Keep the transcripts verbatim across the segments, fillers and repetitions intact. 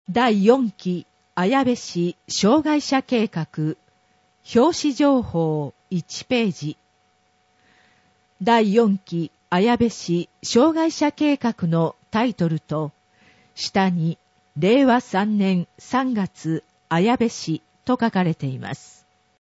だいよんき綾部市障害者計画表紙情報いちページ。だいよんき綾部市障害者計画のタイトルと下にれいわさんねんさんがつ綾部市と書かれています。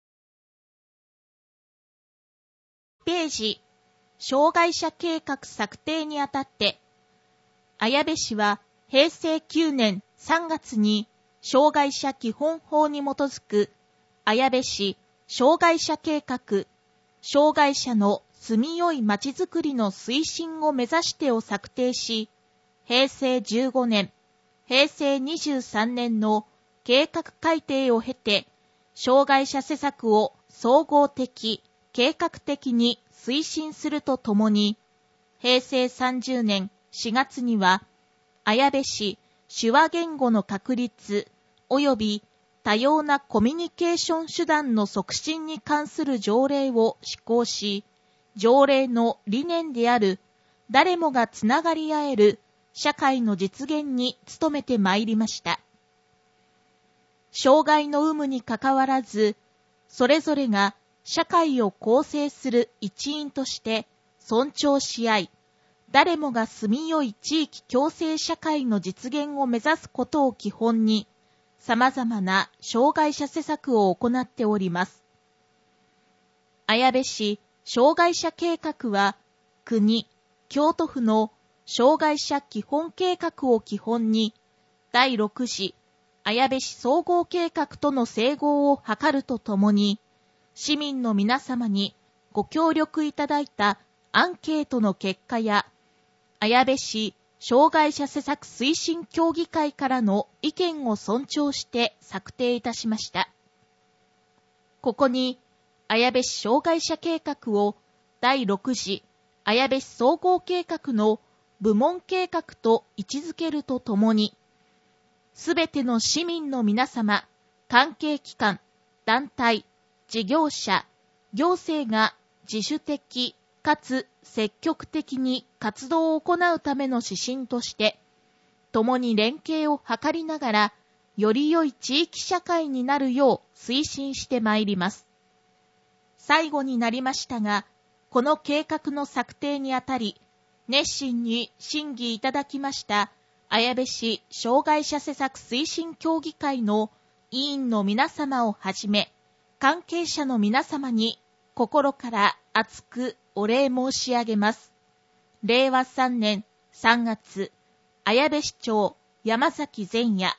ページ、障害者計画策定にあたって、綾部市はへいせいきゅうねんさんがつに障害者基本法に基づく綾部市障害者計画、障害者の住みよいまちづくりの推進を目指してを策定し、へいせいじゅうごねん、へいせいにじゅうさんねんの計画改定を経て、障害者施策を総合的、計画的に推進するとともに、へいせいさんじゅうねんしがつには、綾部市手話言語の確立及び多様なコミュニケーション手段の促進に関する条例を施行し、条例の理念である誰もがつながり合える社会の実現に努めてまいりました。障害の有無にかかわらず、それぞれが社会を構成する一員として尊重し合い、誰もが住みよい地域共生社会の実現を目指すことを基本に、様々な障害者施策を行っております。綾部市障害者計画は、国、京都府の障害者基本計画を基本に、だいろくじ綾部市総合計画との整合を図るとともに、市民の皆様にご協力いただいたアンケートの結果や、綾部市障害者施策推進協議会からの意見を尊重して策定いたしました。ここに、綾部市障害者計画をだいろくじ綾部市総合計画の部門計画と位置づけるとともに、すべての市民の皆様、関係機関、団体、事業者、行政が自主的かつ積極的に活動を行うための指針として、共に連携を図りながら、より良い地域社会になるよう推進してまいります。最後になりましたが、この計画の策定にあたり、熱心に審議いただきました、綾部市障害者施策推進協議会の委員の皆様をはじめ、関係者の皆様に心から厚くお礼申し上げます。れいわさんねんさんがつ、綾部市長山崎善也。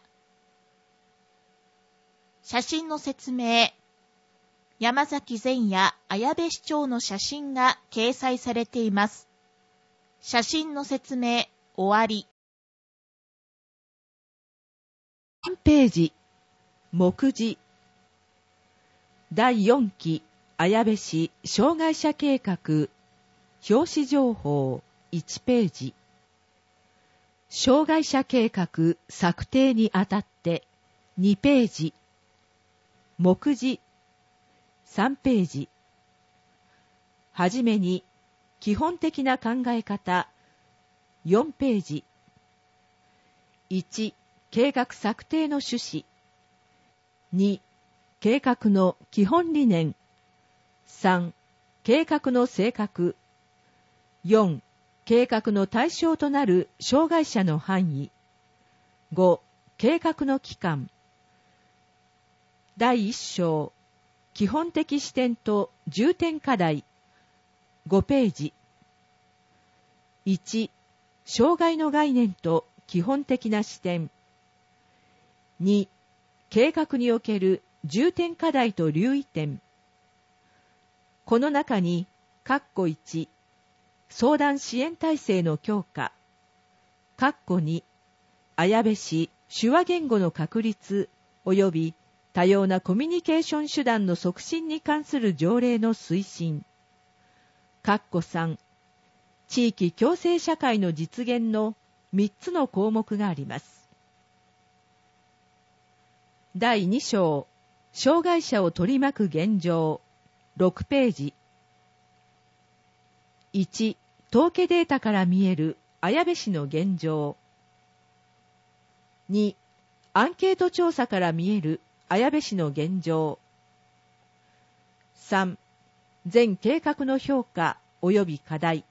写真の説明。山崎善也綾部市長の写真が掲載されています。写真の説明終わり。 さんページ、目次。だいよんき綾部市障害者計画表紙情報いちページ。障害者計画策定にあたってにページ。目次さんページ。はじめに基本的な考え方よんページ。いち、計画策定の趣旨。に、計画の基本理念。さん、計画の性格。よん、計画の対象となる障害者の範囲。ご、計画の期間。だいいっ章、基本的視点と重点課題。ごページ。いち、障害の概念と基本的な視点。に、計画における重点課題と留意点。この中に、括弧いち、相談支援体制の強化。括弧に、綾部市手話言語の確立及び多様なコミュニケーション手段の促進に関する条例の推進。括弧さん、地域共生社会の実現のみっつの項目があります。だいに章、障害者を取り巻く現状。ろくページ。いち、統計データから見える綾部市の現状。に、 アンケート調査から見える綾部市の現状。さん、全計画の評価及び課題。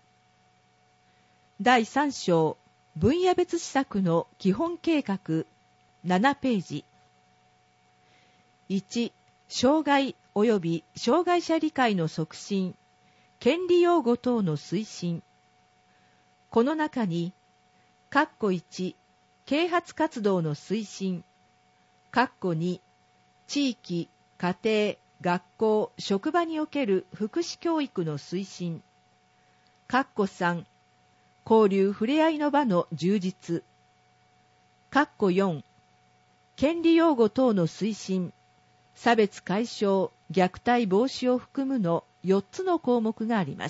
だいさん章、分野別施策の基本計画、ななページ。いち、障害及び障害者理解の促進、権利擁護等の推進。この中に、括弧いち、啓発活動の推進、括弧に、地域、家庭、学校、職場における福祉教育の推進、括弧さん、交流ふれあいの場の充実、括弧よん、権利擁護等の推進、差別解消、虐待防止を含むのよっつの項目があります。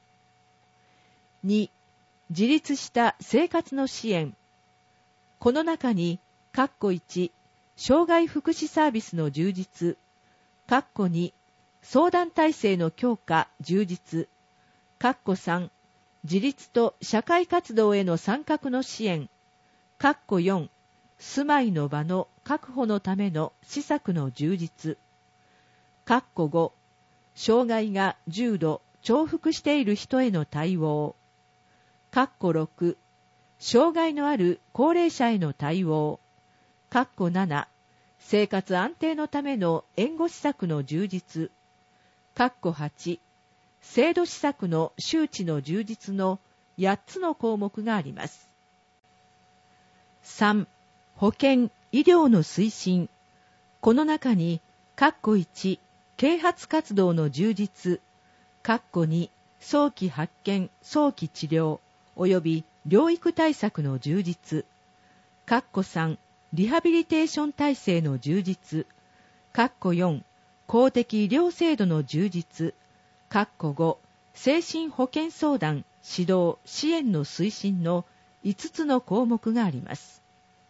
に、自立した生活の支援。この中に、括弧いち、障害福祉サービスの充実、括弧に、相談体制の強化、充実、括弧さん、自立と社会活動への参画の支援、括弧よん、住まいの場の確保のための施策の充実、括弧ご、障害が重度、重複している人への対応、括弧ろく、障害のある高齢者への対応、括弧なな、生活安定のための援護施策の充実、括弧はち、制度施策の周知の充実のやっつの項目があります。さん、保健・医療の推進。この中に、括弧いち、啓発活動の充実、括弧に、早期発見・早期治療、及び療育対策の充実、括弧さん、リハビリテーション体制の充実、括弧よん、公的医療制度の充実、括弧ご、精神保健相談、指導、支援の推進のいつつの項目があります。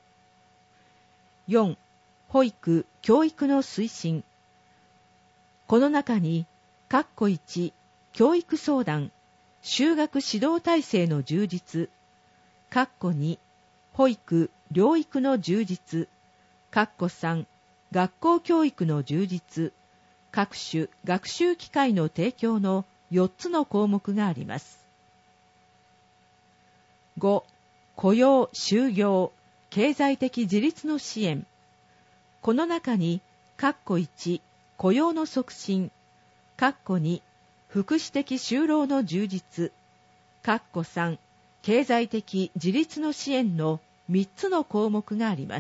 よん、保育・教育の推進。この中に、括弧いち、教育相談、就学指導体制の充実、括弧に、保育・療育の充実、括弧さん、学校教育の充実、各種学習機会の提供のよっつの項目があります。ご、雇用・就業、経済的自立の支援。この中に、括弧いち、雇用の促進、括弧に、福祉的就労の充実、括弧さん、経済的自立の支援のみっつの項目があります。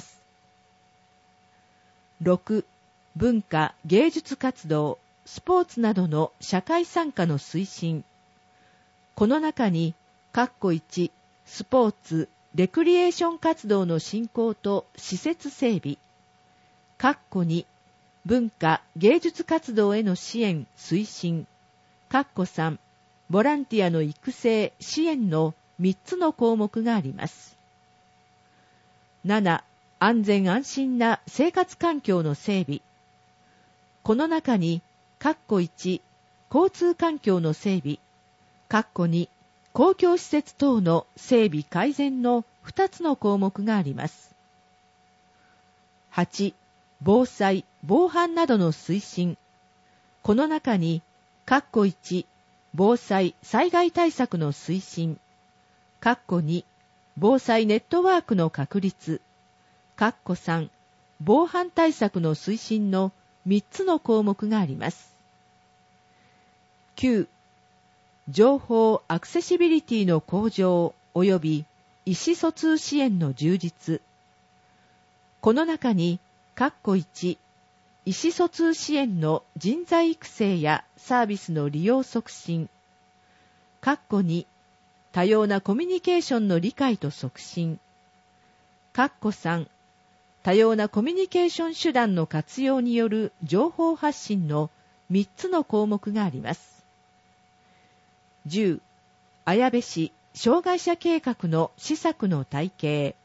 ろく、文化・芸術活動、スポーツなどの社会参加の推進。この中に、括弧いち、スポーツ・レクリエーション活動の振興と施設整備、括弧に、文化・芸術活動への支援・推進、括弧さん、ボランティアの育成・支援のみっつの項目があります。なな、安全安心な生活環境の整備。この中に、括弧いち、交通環境の整備、括弧に、公共施設等の整備改善のふたつの項目があります。はち、防災・防犯などの推進。この中に、括弧いち、防災・災害対策の推進、括弧に、防災ネットワークの確立、括弧さん、防犯対策の推進のみっつの項目があります。きゅう、情報アクセシビリティの向上及び意思疎通支援の充実。この中に、括弧いち、意思疎通支援の人材育成やサービスの利用促進、括弧に、多様なコミュニケーションの理解と促進、括弧さん、多様なコミュニケーション手段の活用による情報発信のみっつの項目があります。じゅう、綾部市障害者計画の施策の体系。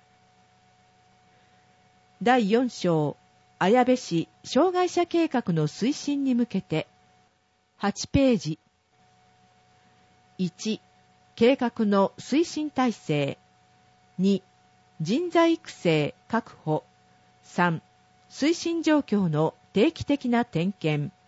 だいよん章、綾部市障害者計画の推進に向けて、はちページ。いち、計画の推進体制。に、 人材育成確保。さん、推進状況の定期的な点検。